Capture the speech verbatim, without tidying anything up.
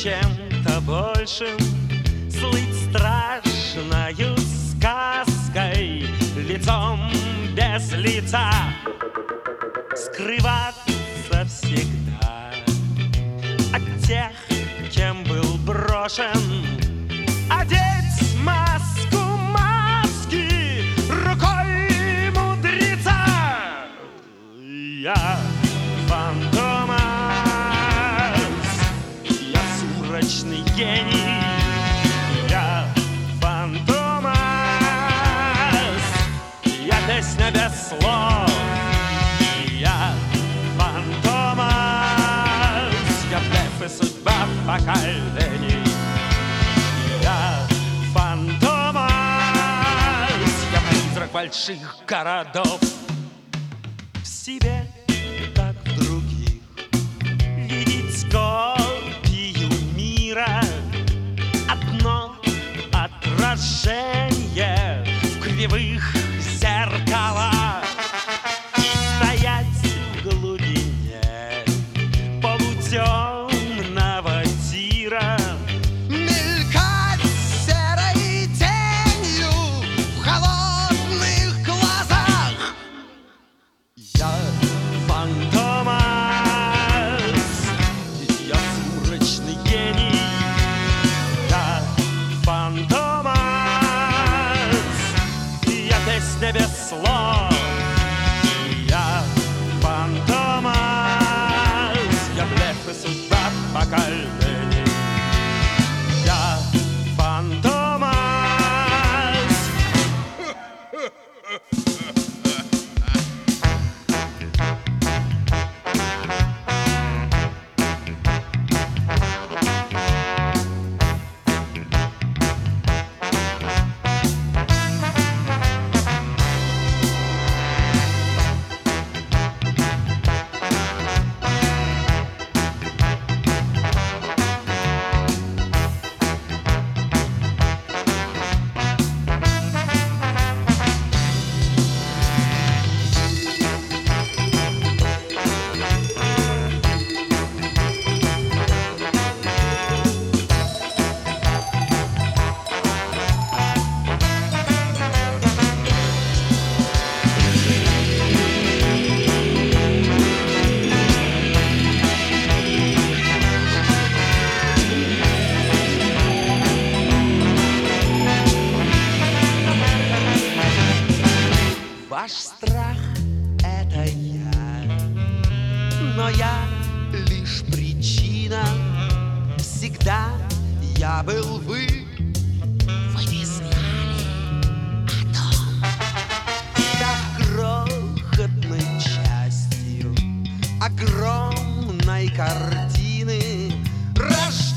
чем-то большим, слыть страшною сказкой, лицом без лица, скрываться всегда от тех, кем был брошен, одеть маску маски рукой мудреца. Я Фантомас, я сумрачный гений, я Фантомас, я песня без слов, я Фантомас, я блеф и судьба поколений, я Фантомас, я призрак больших городов. В себе, как в других, видеть копию мира, одно отражение в кривых зеркалах, и стоять в глубине полутемного тира, мелькать серой тенью в холодных глазах. Я Фантомас, я сумрачный гений, я Фантомас, я песня без слов, я Фантомас, я блеф и судьба поколений, я Фантомас. Ваш страх — это я, но я лишь причина. Всегда я был вы. Вы не знали о том. Став крохотной частью огромной картины, рождения